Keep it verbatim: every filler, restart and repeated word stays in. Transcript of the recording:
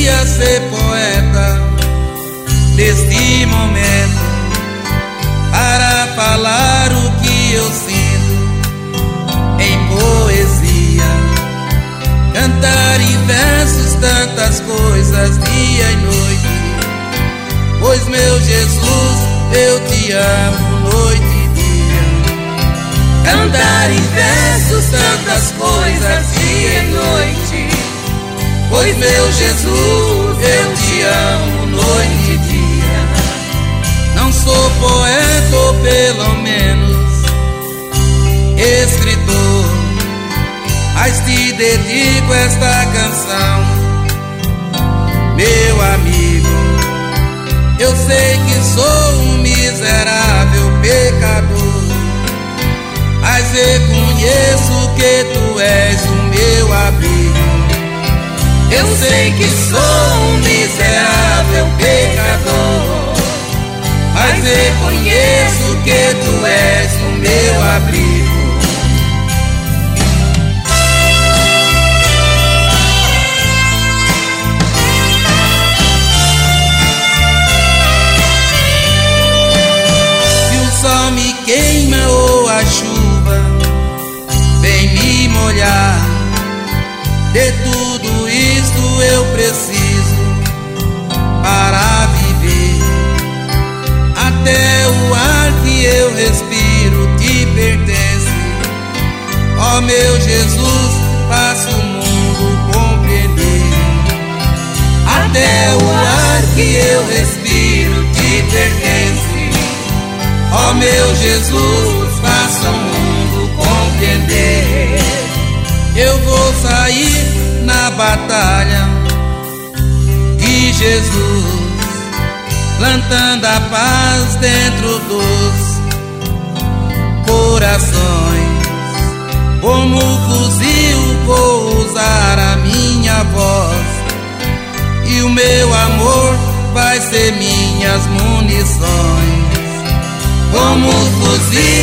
queria ser poeta neste momento, para falar o que eu sinto em poesia, cantar em versos tantas coisas dia e noite. Pois meu Jesus, eu te amo noite e dia. Cantar em versos tantas coisas dia e noite. Pois meu Jesus, eu te amo noite e dia. Não sou poeta ou pelo menos escritor, mas te dedico esta canção, meu amigo. Eu sei que sou um miserável pecador, mas reconheço que tu és o meu abrigo. Eu sei que sou um miserável pecador, mas reconheço que tu és o meu abrigo. Só me queima ou a chuva vem me molhar, de tudo isto eu preciso para viver. Até o ar que eu respiro te pertence, ó meu Jesus, faça o mundo compreender. Até o ar que eu respiro te pertence, ó meu Jesus, faça o mundo compreender. Eu vou sair na batalha de Jesus, plantando a paz dentro dos corações. Como fuzil vou usar a minha voz, e o meu amor vai ser minhas munições. Como fuzil